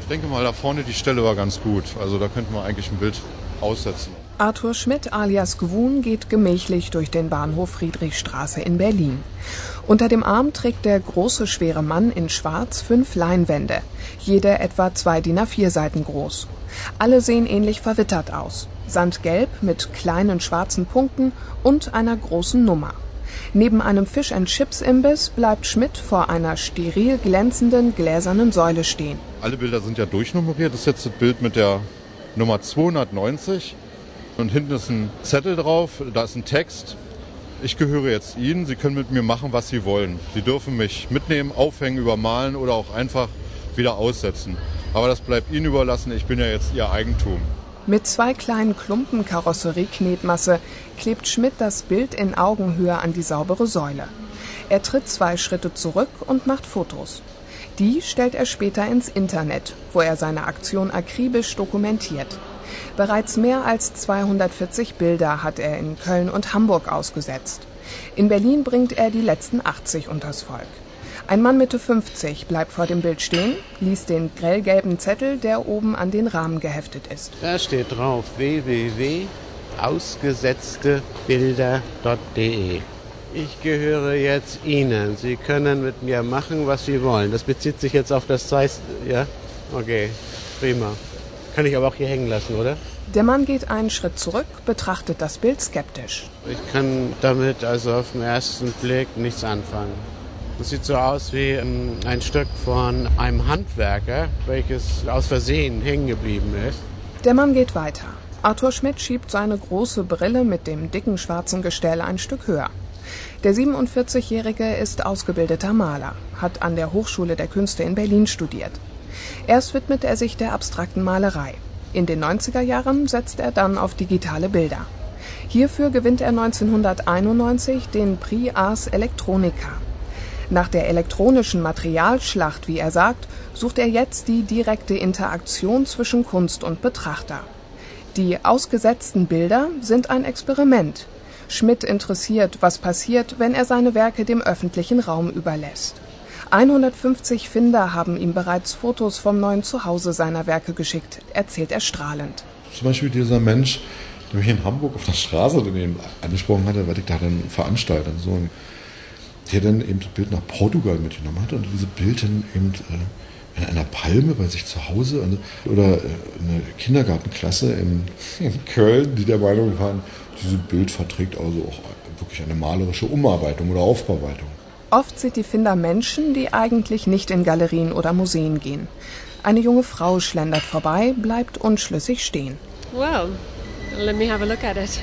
Ich denke mal, da vorne die Stelle war ganz gut. Also da könnten wir eigentlich ein Bild aussetzen. Arthur Schmidt alias Gwun geht gemächlich durch den Bahnhof Friedrichstraße in Berlin. Unter dem Arm trägt der große, schwere Mann in Schwarz 5 Leinwände, jede etwa 2 DIN A4 Seiten groß. Alle sehen ähnlich verwittert aus, sandgelb mit kleinen schwarzen Punkten und einer großen Nummer. Neben einem Fish-and-Chips-Imbiss bleibt Schmidt vor einer steril glänzenden gläsernen Säule stehen. Alle Bilder sind ja durchnummeriert. Das ist jetzt das Bild mit der Nummer 290. Und hinten ist ein Zettel drauf, da ist ein Text. Ich gehöre jetzt Ihnen, Sie können mit mir machen, was Sie wollen. Sie dürfen mich mitnehmen, aufhängen, übermalen oder auch einfach wieder aussetzen. Aber das bleibt Ihnen überlassen, ich bin ja jetzt Ihr Eigentum. Mit 2 kleinen Klumpen Karosserieknetmasse klebt Schmidt das Bild in Augenhöhe an die saubere Säule. Er tritt 2 Schritte zurück und macht Fotos. Die stellt er später ins Internet, wo er seine Aktion akribisch dokumentiert. Bereits mehr als 240 Bilder hat er in Köln und Hamburg ausgesetzt. In Berlin bringt er die letzten 80 unters Volk. Ein Mann Mitte 50 bleibt vor dem Bild stehen, liest den grellgelben Zettel, der oben an den Rahmen geheftet ist. Da steht drauf www.ausgesetztebilder.de. Ich gehöre jetzt Ihnen. Sie können mit mir machen, was Sie wollen. Das bezieht sich jetzt auf das Zeiss, ja? Okay, prima. Kann ich aber auch hier hängen lassen, oder? Der Mann geht einen Schritt zurück, betrachtet das Bild skeptisch. Ich kann damit also auf den ersten Blick nichts anfangen. Das sieht so aus wie ein Stück von einem Handwerker, welches aus Versehen hängen geblieben ist. Der Mann geht weiter. Arthur Schmidt schiebt seine große Brille mit dem dicken schwarzen Gestell ein Stück höher. Der 47-Jährige ist ausgebildeter Maler, hat an der Hochschule der Künste in Berlin studiert. Erst widmet er sich der abstrakten Malerei. In den 90er Jahren setzt er dann auf digitale Bilder. Hierfür gewinnt er 1991 den Prix Ars Electronica. Nach der elektronischen Materialschlacht, wie er sagt, sucht er jetzt die direkte Interaktion zwischen Kunst und Betrachter. Die ausgesetzten Bilder sind ein Experiment. Schmidt interessiert, was passiert, wenn er seine Werke dem öffentlichen Raum überlässt. 150 Finder haben ihm bereits Fotos vom neuen Zuhause seiner Werke geschickt, erzählt er strahlend. Zum Beispiel dieser Mensch, der mich in Hamburg auf der Straße angesprochen hatte, weil ich da dann veranstaltet und so. Der dann eben das Bild nach Portugal mitgenommen hat und diese Bild dann eben in einer Palme bei sich zu Hause oder eine Kindergartenklasse in Köln, die der Meinung waren, dieses Bild verträgt also auch wirklich eine malerische Umarbeitung oder Aufbearbeitung. Oft sind die Finder Menschen, die eigentlich nicht in Galerien oder Museen gehen. Eine junge Frau schlendert vorbei, bleibt unschlüssig stehen. Well, let me have a look at it.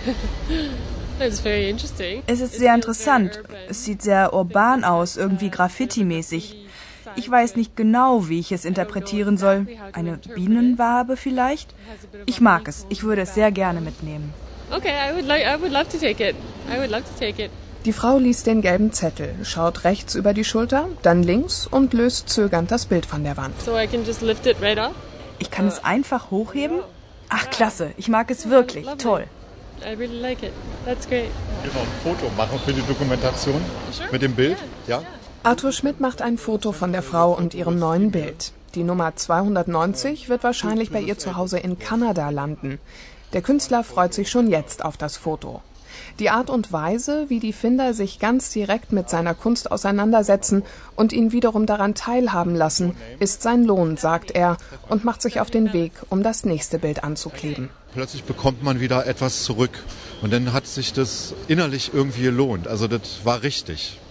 It's very interesting. Es ist sehr interessant. Es sieht sehr urban aus, irgendwie Graffiti-mäßig. Ich weiß nicht genau, wie ich es interpretieren soll. Eine Bienenwabe vielleicht? Ich mag es. Ich würde es sehr gerne mitnehmen. Okay, I would love to take it. I would love to take it. Die Frau liest den gelben Zettel, schaut rechts über die Schulter, dann links und löst zögernd das Bild von der Wand. So I can just lift it right up? Ich kann es einfach hochheben? Ach, klasse. Ich mag es wirklich. Toll. I really like it. That's great. Ich will noch ein Foto machen für die Dokumentation mit dem Bild. Ja? Arthur Schmidt macht ein Foto von der Frau und ihrem neuen Bild. Die Nummer 290 wird wahrscheinlich bei ihr zu Hause in Kanada landen. Der Künstler freut sich schon jetzt auf das Foto. Die Art und Weise, wie die Finder sich ganz direkt mit seiner Kunst auseinandersetzen und ihn wiederum daran teilhaben lassen, ist sein Lohn, sagt er und macht sich auf den Weg, um das nächste Bild anzukleben. Plötzlich bekommt man wieder etwas zurück und dann hat sich das innerlich irgendwie gelohnt. Also das war richtig.